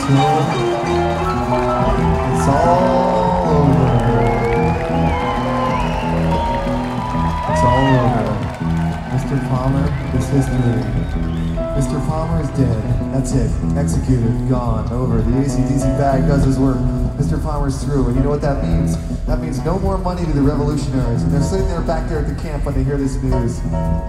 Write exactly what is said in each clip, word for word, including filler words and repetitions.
It's all over. It's all over. Mister Palmer is history. Mister Palmer is dead. That's it. Executed. Gone. Over. The A C D C bag does his work. Mister Palmer's through. And you know what that means? That means no more money to the revolutionaries. And they're sitting there back there at the camp when they hear this news.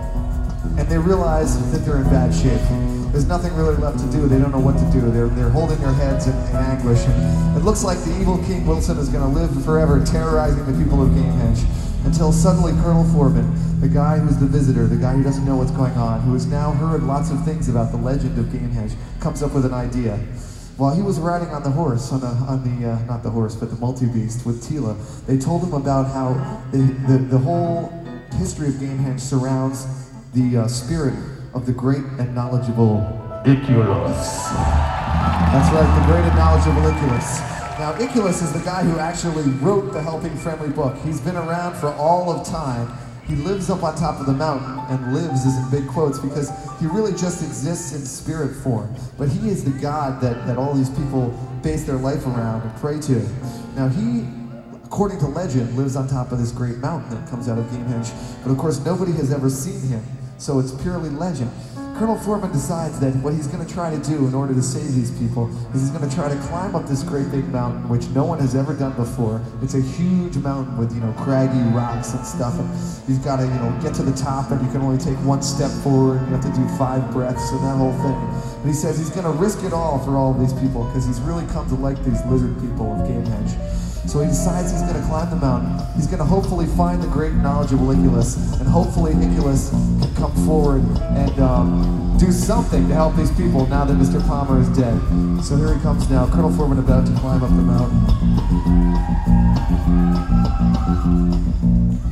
And they realize that they're in bad shape. There's nothing really left to do. They don't know what to do. They're, they're holding their heads in, in anguish. And it looks like the evil King Wilson is going to live forever terrorizing the people of Gamehenge. Until suddenly Colonel Foreman, the guy who's the visitor, the guy who doesn't know what's going on, who has now heard lots of things about the legend of Gamehenge, comes up with an idea. While he was riding on the horse, on the, on the uh, not the horse, but the multi-beast with Tila, they told him about how the, the, the whole history of Gamehenge surrounds the uh, spirit of the great and knowledgeable Iculus. That's right, the great and knowledgeable Iculus. Now, Iculus is the guy who actually wrote the Helping Friendly book. He's been around for all of time. He lives up on top of the mountain, and lives is in big quotes because he really just exists in spirit form. But he is the god that, that all these people base their life around and pray to. Now, he, according to legend, lives on top of this great mountain that comes out of Gamehenge. But of course, nobody has ever seen him, so it's purely legend. Colonel Foreman decides that what he's going to try to do in order to save these people is he's going to try to climb up this great big mountain, which no one has ever done before. It's a huge mountain with, you know, craggy rocks and stuff. And you've got to, you know, get to the top, and you can only take one step forward. You have to do five breaths and that whole thing. And he says he's going to risk it all for all of these people because he's really come to like these lizard people of Gamehenge. So he decides he's going to climb the mountain. He's going to hopefully find the great knowledgeable Iculus, and hopefully Iculus can come forward and um, do something to help these people now that Mister Palmer is dead. So here he comes now, Colonel Foreman about to climb up the mountain.